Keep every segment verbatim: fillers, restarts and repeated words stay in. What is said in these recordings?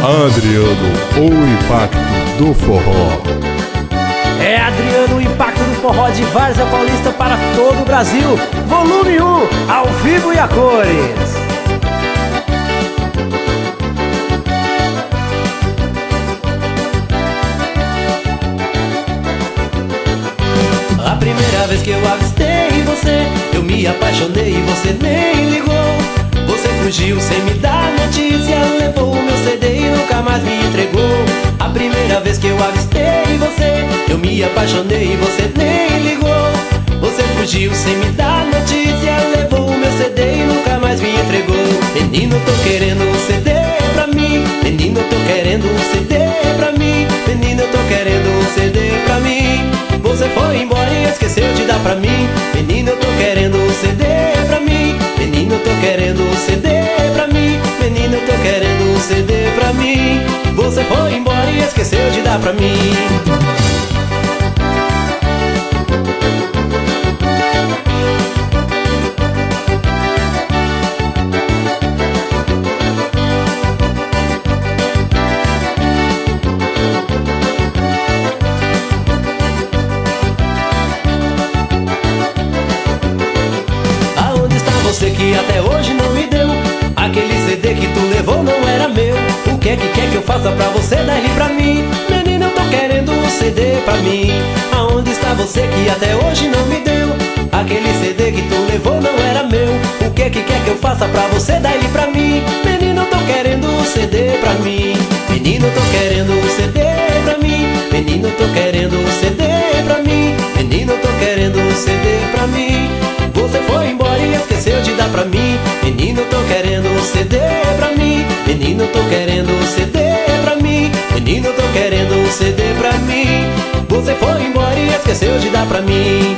Adriano, o impacto do forró. É Adriano, o impacto do forró de Várzea Paulista para todo o Brasil. Volume um, ao vivo e a cores. A primeira vez que eu avistei você, eu me apaixonei e você nem ligou. Você fugiu sem me dar notícia, levou o meu C D e nunca mais me entregou. A primeira vez que eu avistei você, eu me apaixonei e você nem ligou. Você fugiu sem me dar notícia, levou o meu C D e nunca mais me entregou. Menino, tô querendo um C D pra mim. Menino, tô querendo um C D pra mim. Menino, tô querendo um C D pra mim. Você foi embora e esqueceu de dar pra mim. Menino, eu tô querendo um C D pra mim. Menino, eu tô querendo um C D pra mim. Menino, eu tô querendo um C D pra mim. Você foi embora e esqueceu de dar pra mim. Você que até hoje não me deu aquele C D que tu levou não era meu. O que é que quer que eu faça pra você dar ele pra mim? Menino, eu tô querendo um C D pra mim. Aonde está você que até hoje não me deu aquele C D que tu levou não era meu? O que é que quer que eu faça pra você dar ele pra mim? Menino, eu tô querendo um C D pra mim. Menino, eu tô querendo um C D pra mim. Menino, eu tô querendo um C D pra mim. Menino, eu tô querendo um C D pra mim. Você foi embora e esqueceu de dar pra mim. Menino, eu tô querendo um C D pra mim. Menino, eu tô querendo um C D pra mim. Menino, eu tô querendo um C D pra mim. Você foi embora e esqueceu de dar pra mim.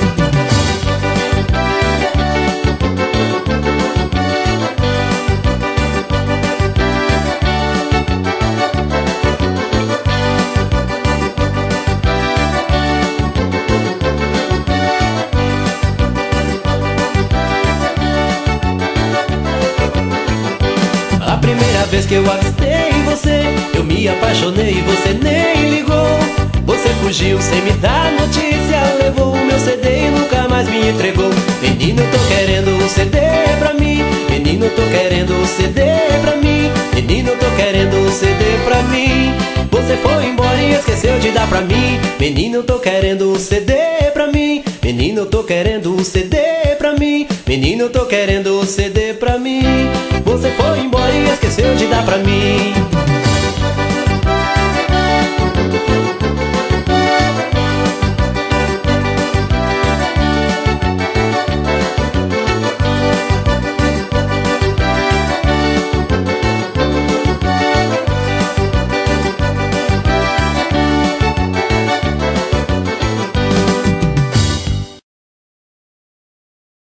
A primeira vez que eu avistei você, eu me apaixonei e você nem ligou. Você fugiu sem me dar notícia, levou o meu C D e nunca mais me entregou. Menino, eu tô querendo um C D pra mim. Menino, eu tô querendo um C D pra mim. Menino, eu tô querendo um C D pra mim. Você foi embora e esqueceu de dar pra mim. Menino, eu tô querendo um C D pra mim. Menino, eu tô querendo um C D pra mim. Menino, eu tô querendo um C D pra mim. Você foi embora e esqueceu de dar